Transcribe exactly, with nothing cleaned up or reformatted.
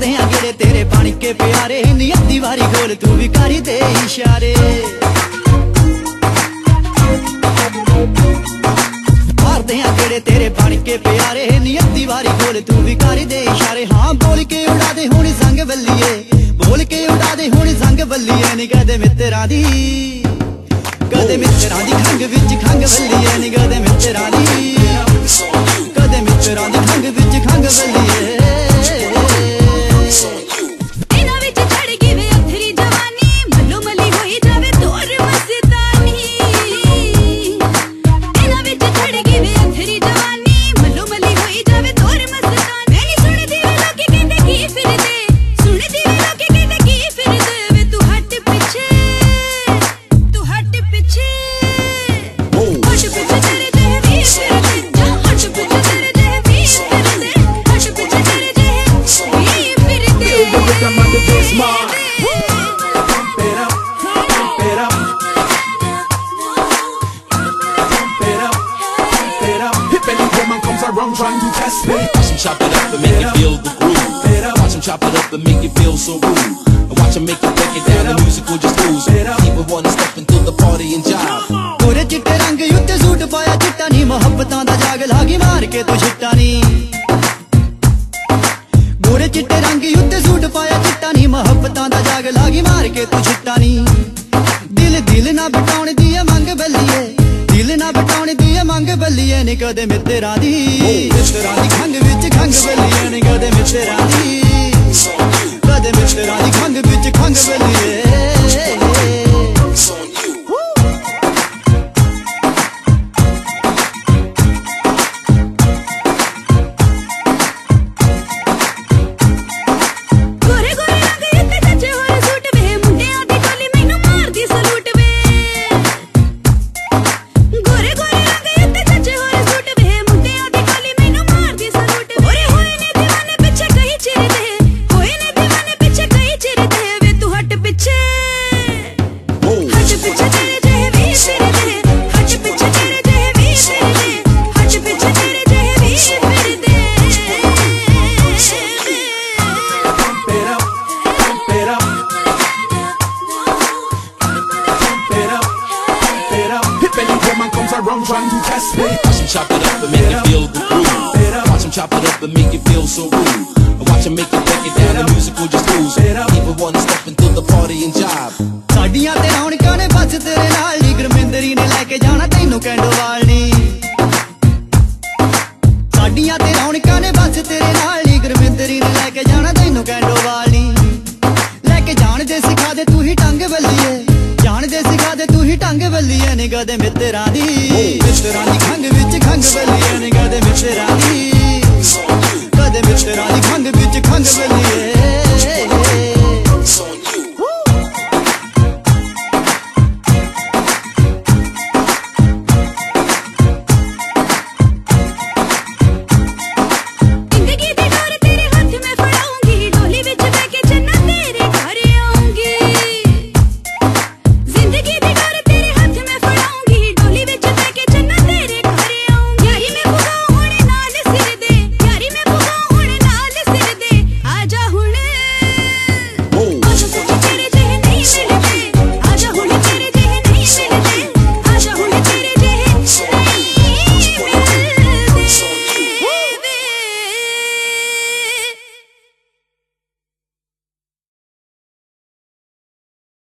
मारदे आ गेड़े तेरे बन के प्यारे नी अद्धी वारी गोल तू भी करी दे इशारे मारदे आ गेड़े तेरे बन के प्यारे नी अद्धी वारी गोल तू भी करी दे इशारे हाँ बोल के उड़ा दे हुण संग बल्लिए बोल के उड़ा दे हुण संग बल्लिए नी कदे मित्तरां दी कदे मित्तरां दी खंग विच खंग बल्लिए नी कदे मित्तरां दी कदे मित्तरां दी खंग विच खंग बल्लिए Trying to test me. Watch him chop it up and make it feel the groove. Watch him chop it up and make it feel so rude. And watch him make it break it down, the music will just lose. People wanna step into the party and jive. गोरे चिट्टे रंग उत्ते suit पाया चिट्टा नी मोहब्बतां दा जाग लागी मार के तू छिट्टा नी गोरे चिट्टे रंग उत्ते सूट पाया चिट्टा नी मोहब्बतां दा जाग लागी मार के तू छिट्टा नी दिल दिल ना बटाउण दी मंग बल्लिए दिल ना बटाउण दी मंग बल्लिए नी कदे मित्तरां दी मित्तरां दी खंग विच खंग बल्लिए नी कदे मित्तरां दी कदे मित्तरां दी खंग विच खंग बल्लिए Trying to test me. Watch him chop it up and make it feel the groove. Watch him chop it up and make it feel so rude. And watch him make it break it down, the music will just lose. People wanna step into the party and jive. साडियां ते रौनकां ने बस तेरे नाल नी गुरमिंदरी ने लेके जाना तैनू कैंडोवाल नी साडियां ते रौनकां ने बस तेरे नाल नी गुरमिंदरी ने लेके जाना तैनू कैंडोवाल नी लेके जान दे सिखा दे तू ही टंग बल्लिए जान दे सिखा दे तू ही टंग बल्लिए नी कदे मित्तरां दी मित्तरां दी खंग विच खंग बल्लिए नी कदे मित्तरां दी कदे मित्तरां दी खंग विच खंग बल्लिए